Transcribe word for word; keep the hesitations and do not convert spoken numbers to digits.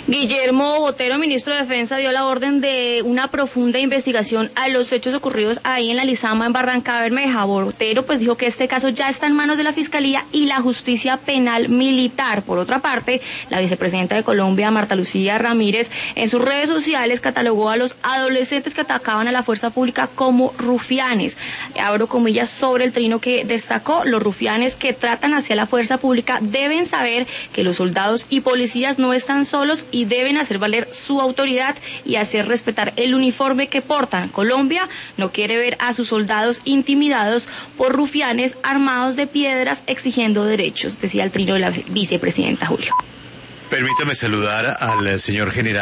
Guillermo Botero, ministro de Defensa, dio la orden de una profunda investigación a los hechos ocurridos ahí en la Lizama, en Barranca Bermeja. Botero pues dijo que este caso ya está en manos de la Fiscalía y la Justicia Penal Militar. Por otra parte, la vicepresidenta de Colombia, Marta Lucía Ramírez, en sus redes sociales catalogó a los adolescentes que atacaban a la fuerza pública como rufianes. Abro comillas sobre el trino que destacó: los rufianes que tratan hacia la fuerza pública deben saber que los soldados y policías no están solos y deben hacer valer su autoridad y hacer respetar el uniforme que portan. Colombia no quiere ver a sus soldados intimidados por rufianes armados de piedras exigiendo derechos, decía el trino de la vicepresidenta Julio. Permítame saludar al señor general